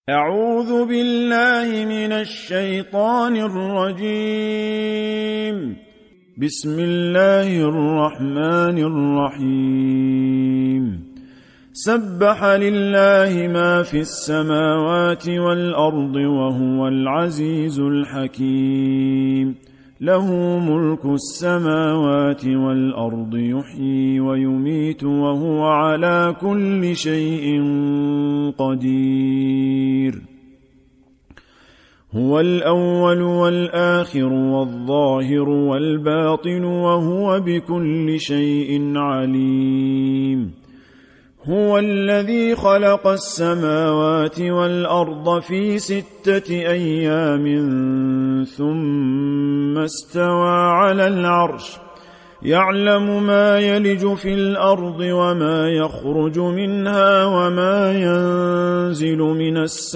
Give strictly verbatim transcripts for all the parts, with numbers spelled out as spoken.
أعوذ بالله من الشيطان الرجيم. بسم الله الرحمن الرحيم. سبح لله ما في السماوات والأرض وهو العزيز الحكيم. له ملك السماوات والأرض يحيي ويميت وهو على كل شيء قدير. هو الأول والآخر والظاهر والباطن وهو بكل شيء عليم. هو الذي خلق السماوات والأرض في ستة أيام ثم استوى على العرش يعلم ما يلج في الأرض وما يخرج منها وما ينزل من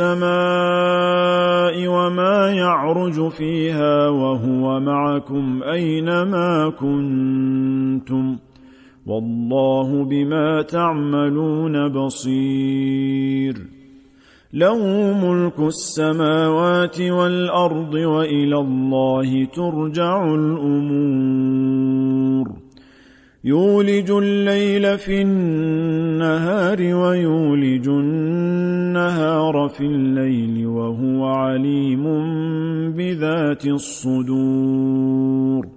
السماء وما يعرج فيها وهو معكم أينما كنتم والله بما تعملون بصير. له ملك السماوات والأرض وإلى الله ترجع الأمور. يولج الليل في النهار ويولج النهار في الليل وهو عليم بذات الصدور.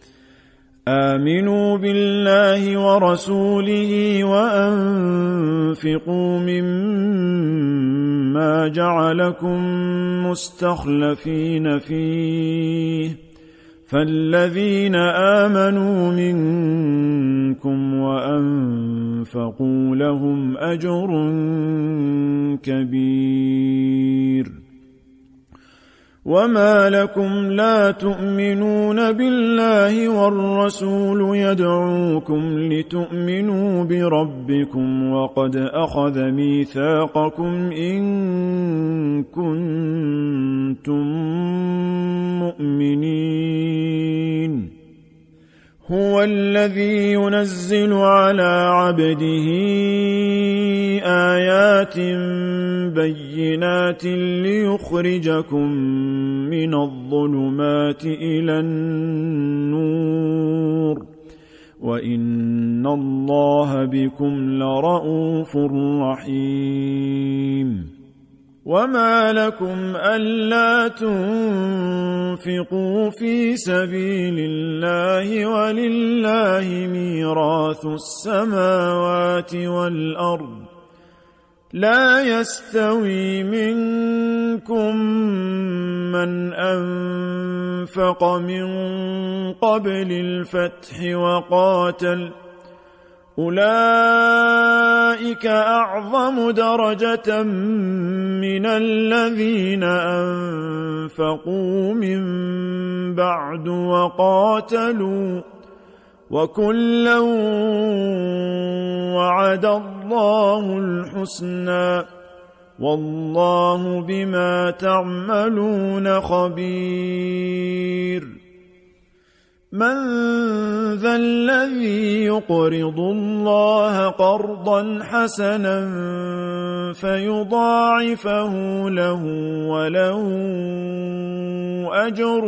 آمنوا بالله ورسوله وأنفقوا مما جعلكم مستخلفين فيه فالذين آمنوا منكم وأنفقوا لهم أجر كبير. وما لكم لا تؤمنون بالله والرسول يدعوكم لتؤمنوا بربكم وقد أخذ ميثاقكم إن كنتم مؤمنين. هو الذي ينزل على عبده آيات بينات ليخرجكم من الظلمات إلى النور وإن الله بكم لرءوف رحيم. وما لكم ألا تنفقوا في سبيل الله ولله ميراث السماوات والأرض لا يستوي منكم من أنفق من قبل الفتح وقاتل أولئك أعظم درجة من الذين أنفقوا من بعد وقاتلوا وكلا وعد الله الحسنى والله بما تعملون خبير. من ذا الذي يقرض الله قرضا حسنا فيضاعفه له وله أجر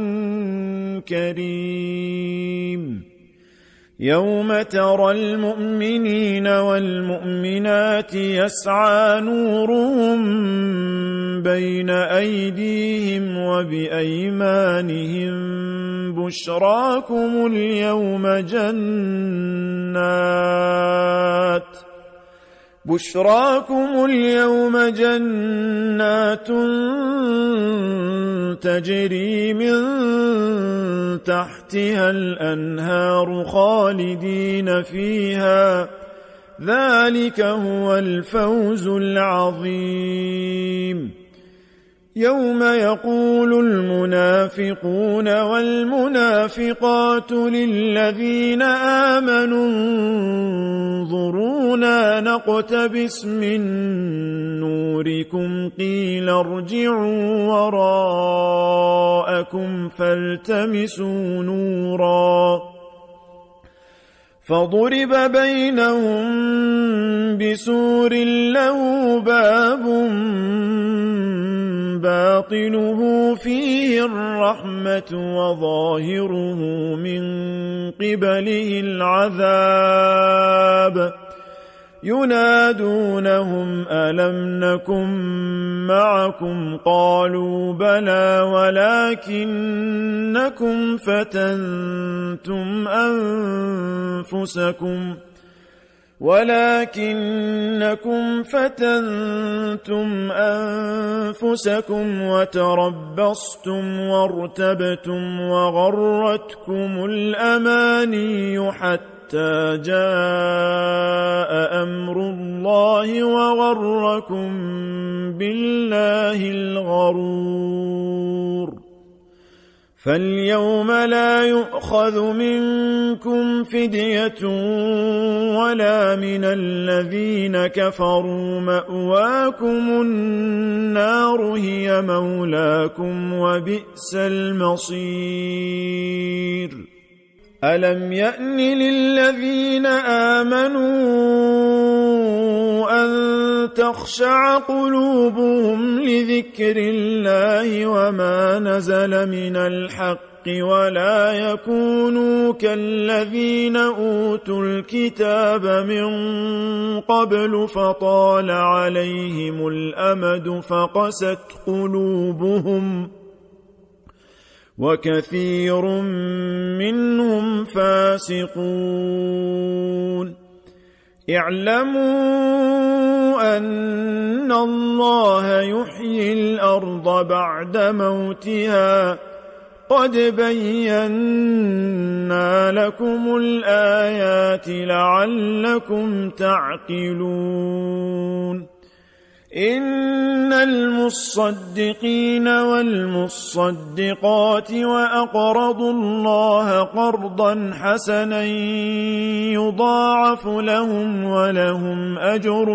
كريم. يوم ترى المؤمنين والمؤمنات يسعى نورهم بين أيديهم وبأيمانهم بشراكم اليوم جنات بشراكم اليوم جنات تجري من تحتها الأنهار خالدين فيها ذلك هو الفوز العظيم. يوم يقول المنافقون والمنافقات للذين آمنوا انظرونا نقتبس من نوركم قيل ارجعوا وراءكم فالتمسوا نورا فضرب بينهم بسور له باب باطنه فيه الرحمة وظاهره من قبله العذاب ينادونهم ألم نكن معكم قالوا بلى ولكنكم فتنتم أنفسكم ولكنكم فتنتم أنفسكم وتربصتم وارتبتم وغرتكم الأماني حتى جاء أمر الله وغركم بالله الغرور فاليوم لا يؤخذ منكم فدية ولا من الذين كفروا مأواكم النار هي مولاكم وبئس المصير ألم يأن للذين آمنوا أن تخشع قلوبهم لذكر الله وما نزل من الحق ولا يكونوا كالذين أوتوا الكتاب من قبل فطال عليهم الأمد فقست قلوبهم وكثير منهم فاسقون اعلموا أن الله يحيي الأرض بعد موتها قد بينا لكم الآيات لعلكم تعقلون إن المصدقين والمصدقات وأقرضوا الله قرضا حسنا يضاعف لهم ولهم أجر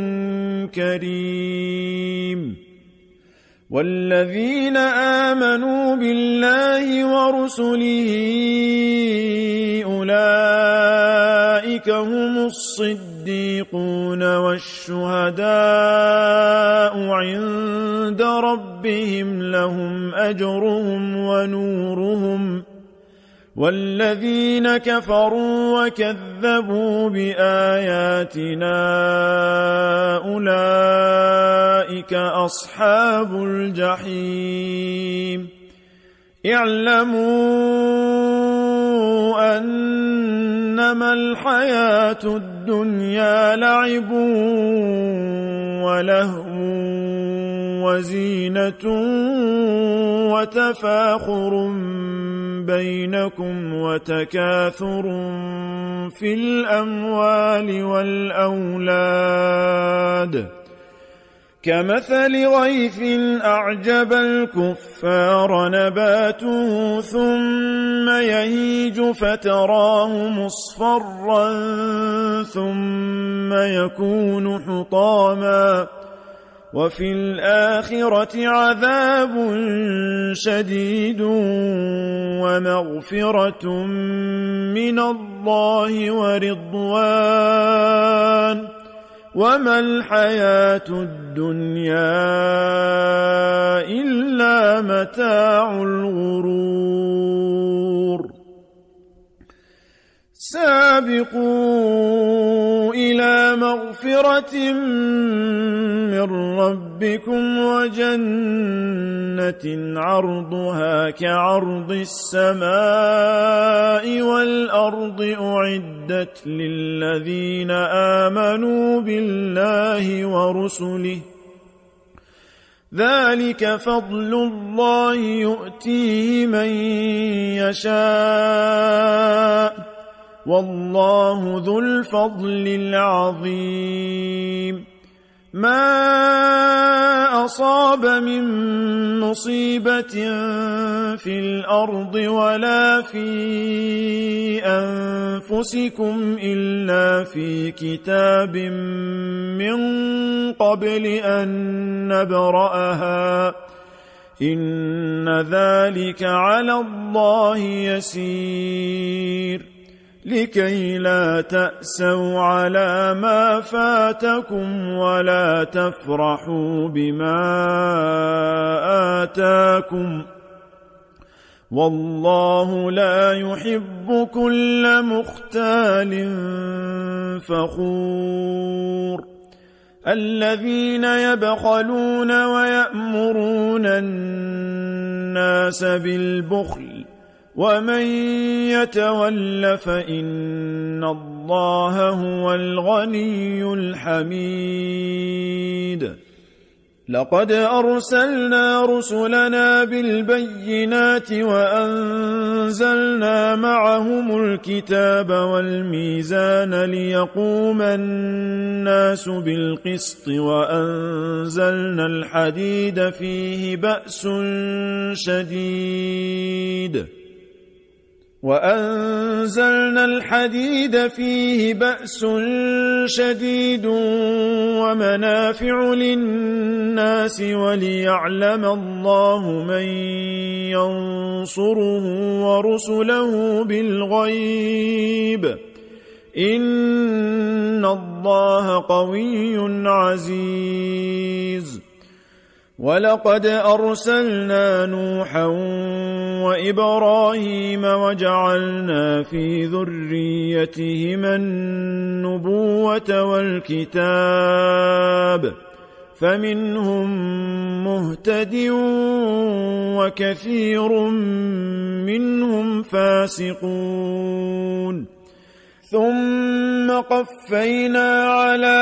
كريم والذين آمنوا بالله ورسله أولئك هم الصديقون والشهداء عند ربهم لهم أجرهم ونورهم والذين كفروا وكذبوا بآياتنا أولئك أصحاب الجحيم اعلموا أنما الحياة الدنيا لعب ولهو وزينة وتفاخر بينكم وتكاثر في الأموال والأولاد كمثل غيث أعجب الكفار نباته ثم يهيج فتراه مصفرا ثم يكون حطاما وفي الآخرة عذاب شديد ومغفرة من الله ورضوان وما الحياة الدنيا إلا متاع الغرور سابقوا إلى مغفرة من ربكم وجنة عرضها كعرض السماء والأرض أعدت للذين آمنوا بالله ورسله ذلك فضل الله يؤتيه من يشاء والله ذو الفضل العظيم ما أصاب من مصيبة في الأرض ولا في أنفسكم إلا في كتاب من قبل أن نبرأها إن ذلك على الله يسير لكي لا تأسوا على ما فاتكم ولا تفرحوا بما آتاكم والله لا يحب كل مختال فخور الذين يبخلون ويأمرون الناس بالبخل ومن يتول فإن الله هو الغني الحميد لقد أرسلنا رسلنا بالبينات وأنزلنا معهم الكتاب والميزان ليقوم الناس بالقسط وأنزلنا الحديد فيه بأس شديد وأنزلنا الحديد فيه بأس شديد ومنافع للناس وليعلم الله من ينصره ورسله بالغيب إن الله قوي عزيز ولقد أرسلنا نوحا وإبراهيم وجعلنا في ذريتهما النبوة والكتاب فمنهم مهتد وكثير منهم فاسقون ثم قفينا على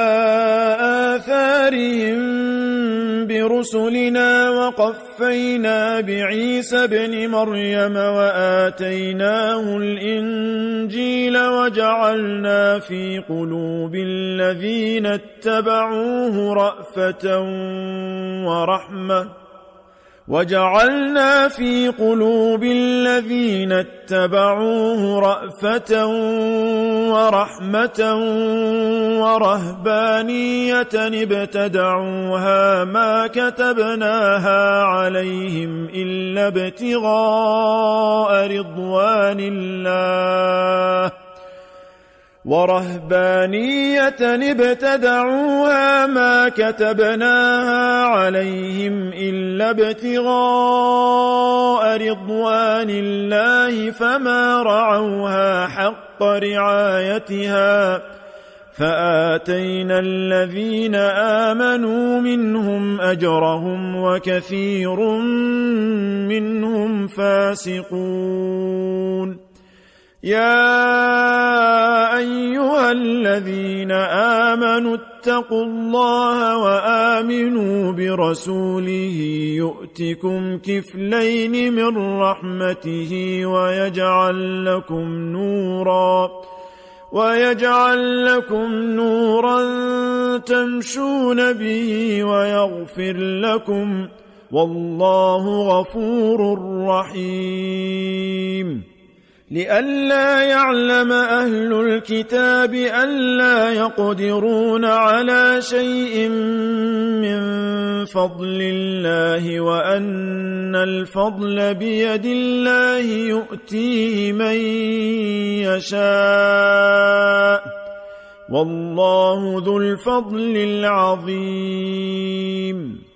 آثارهم برسلنا وقفينا بعيسى ابن مريم وآتيناه الإنجيل وجعلنا في قلوب الذين اتبعوه رأفة ورحمة وجعلنا في قلوب الذين اتبعوه رأفة ورحمة ورهبانية ابتدعوها ما كتبناها عليهم إلا ابتغاء رضوان الله ورهبانية ابتدعوها ما كتبناها عليهم إلا ابتغاء رضوان الله فما رعوها حق رعايتها فآتينا الذين آمنوا منهم أجرهم وكثير منهم فاسقون يا أيها الذين آمنوا اتقوا الله وآمنوا برسوله يؤتكم كفلين من رحمته ويجعل لكم نورا ويجعل لكم نورا تمشون به ويغفر لكم والله غفور رحيم لئلا يعلم أهل الكتاب ألا يقدرون على شيء من فضل الله وأن الفضل بيد الله يؤتيه من يشاء والله ذو الفضل العظيم